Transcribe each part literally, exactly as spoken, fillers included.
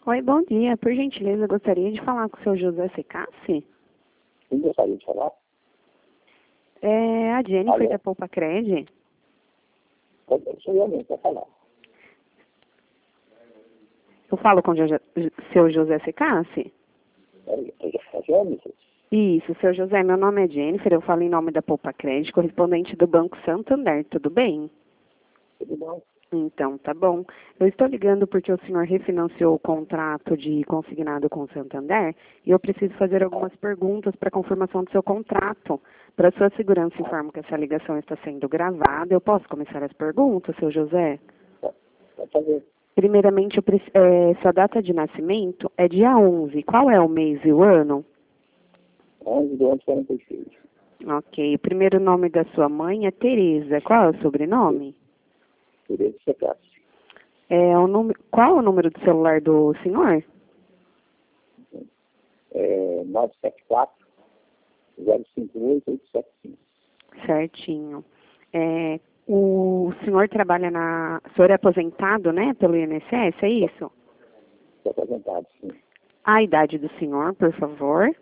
Oi, bom dia. Por gentileza, eu gostaria de falar com o seu José Secassi. Quem gostaria de falar? É a Jennifer Alô? da Poupa Cred. Sou eu mesmo para falar. Eu falo com o José- seu José Secassi? É Jennifer? Isso, seu José, meu nome é Jennifer, eu falo em nome da Poupa Cred, correspondente do Banco Santander, tudo bem? Tudo bom? Então, tá bom. Eu estou ligando porque o senhor refinanciou o contrato de consignado com o Santander e eu preciso fazer algumas perguntas para confirmação do seu contrato. Para sua segurança, informo que essa ligação está sendo gravada. Eu posso começar as perguntas, seu José? Pode fazer. Primeiramente, eu preci- eh, sua data de nascimento é dia onze. Qual é o mês e o ano? onze do ano quarenta e seis. Ok. O primeiro nome da sua mãe é Tereza. Qual é o sobrenome? Direito de Secassi. É, o número, qual é o número do celular do senhor? É nove sete quatro, zero cinco oito, oito sete cinco. Certinho. É, o senhor trabalha na... O senhor é aposentado, né, pelo I N S S, é isso? Estou aposentado, sim. A idade do senhor, por favor.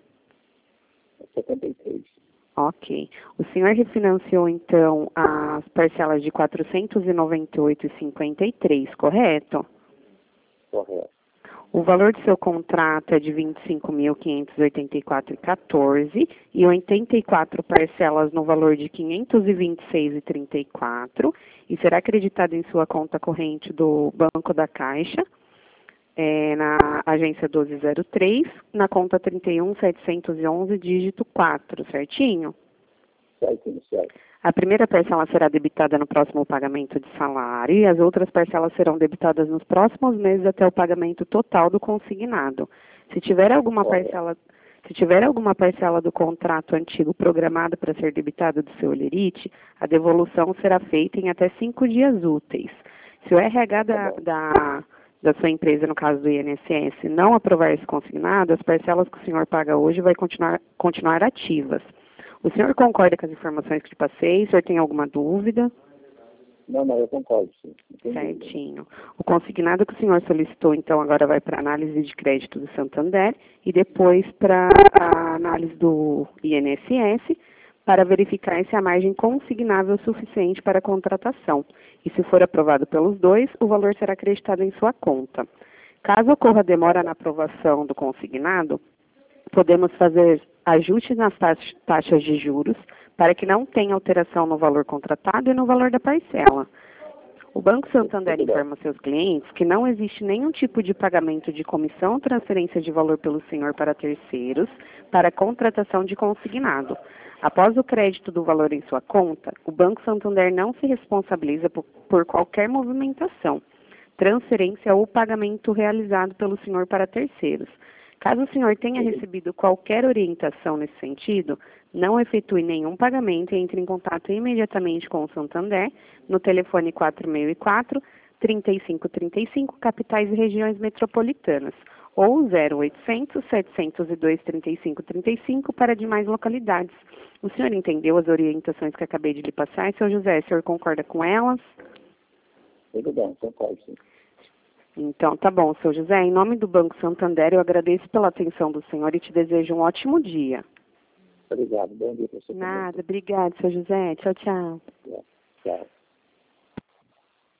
setenta e três. Ok. O senhor refinanciou, então, as parcelas de quatrocentos e noventa e oito reais e cinquenta e três centavos, correto? Correto. O valor do seu contrato é de vinte e cinco mil quinhentos e oitenta e quatro reais e quatorze centavos e oitenta e quatro parcelas no valor de quinhentos e vinte e seis reais e trinta e quatro centavos e será acreditado em sua conta corrente do Banco da Caixa, é, na agência doze zero três, na conta trinta e um mil setecentos e onze, dígito quatro, certinho? Certinho, certo. A primeira parcela será debitada no próximo pagamento de salário e as outras parcelas serão debitadas nos próximos meses até o pagamento total do consignado. Se tiver alguma Correto. parcela, se tiver alguma parcela do contrato antigo programada para ser debitada do seu Olerite, a devolução será feita em até cinco dias úteis. Se o R H da, Tá bom. da, da sua empresa, no caso do I N S S, não aprovar esse consignado, as parcelas que o senhor paga hoje vai continuar, continuar ativas. O senhor concorda com as informações que te passei? O senhor tem alguma dúvida? Não, não, eu concordo, sim. Entendi. Certinho. O consignado que o senhor solicitou, então, agora vai para a análise de crédito do Santander e depois para a análise do I N S S para verificar se a margem consignável é suficiente para a contratação. E se for aprovado pelos dois, o valor será acreditado em sua conta. Caso ocorra demora na aprovação do consignado, podemos fazer ajustes nas tax- taxas de juros para que não tenha alteração no valor contratado e no valor da parcela. O Banco Santander informa aos seus clientes que não existe nenhum tipo de pagamento de comissão ou transferência de valor pelo senhor para terceiros para a contratação de consignado. Após o crédito do valor em sua conta, o Banco Santander não se responsabiliza por, por qualquer movimentação, transferência ou pagamento realizado pelo senhor para terceiros. Caso o senhor tenha recebido qualquer orientação nesse sentido, não efetue nenhum pagamento e entre em contato imediatamente com o Santander no telefone quatro seis quatro, três cinco três cinco, capitais e regiões metropolitanas, ou zero oitocentos, setecentos e dois, trinta e cinco trinta e cinco para demais localidades. O senhor entendeu as orientações que acabei de lhe passar, seu José? O senhor concorda com elas? Tudo bem, concordo, sim. Então, tá bom, seu José. Em nome do Banco Santander, eu agradeço pela atenção do senhor e te desejo um ótimo dia. Obrigado. Bom dia para você. Nada, obrigado, seu José. Tchau, tchau. Também. Tchau.